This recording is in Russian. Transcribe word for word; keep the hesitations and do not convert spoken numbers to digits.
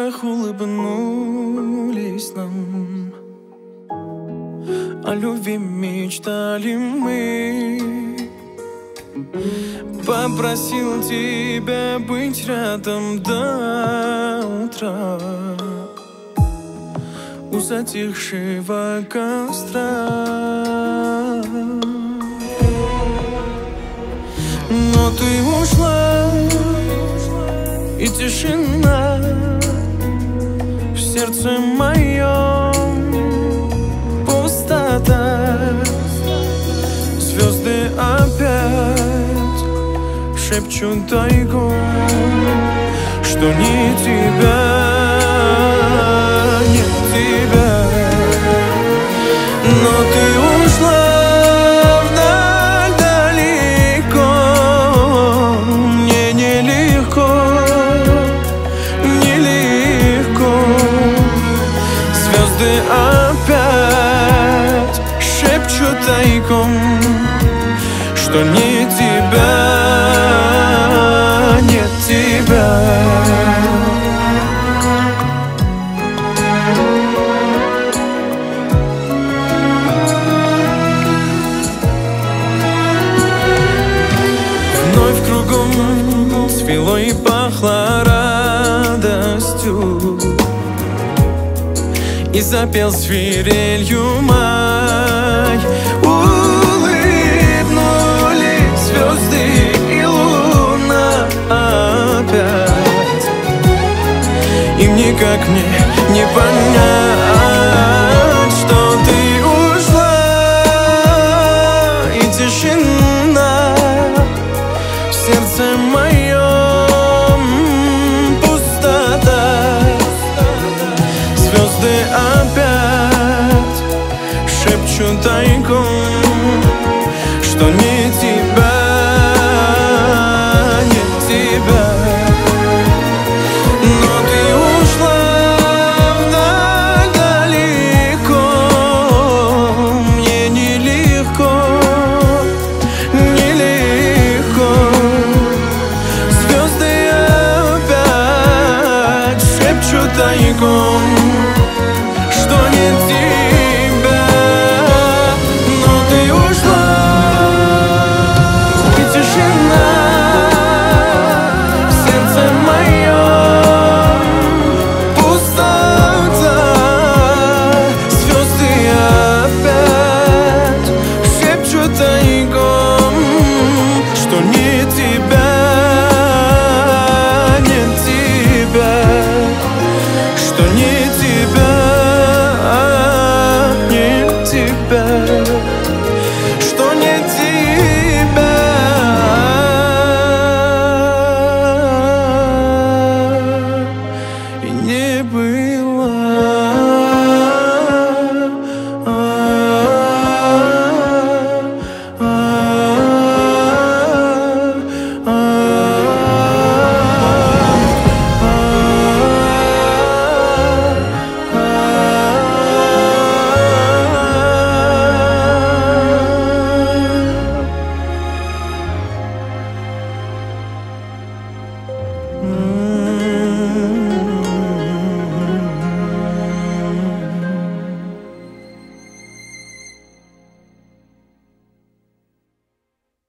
снах улыбнулись нам. О любви мечтали мы. Попросил тебя быть рядом до утра, у затихшего костра. Но ты ушла, и тишина в сердце моем, пустота. Звезды опять шепчут тайком, что не тебя, нет тебя. Но ты ушла вдаль далеко, мне нелегко, нелегко. Звезды опять шепчут тайком, что не тебя, нет тебя. Вновь кругом цвело и пахло радостью, и запел свирелью май. Улыбнулись звезды и луна опять, им никак мне не понять, что ты ушла, и тишина в сердце моем, пустота. Звезды опять шепчут тайком, что не тебя, нет тебя. Но ты ушла вдаль далеко, мне нелегко, нелегко. Звезды опять шепчут тайком,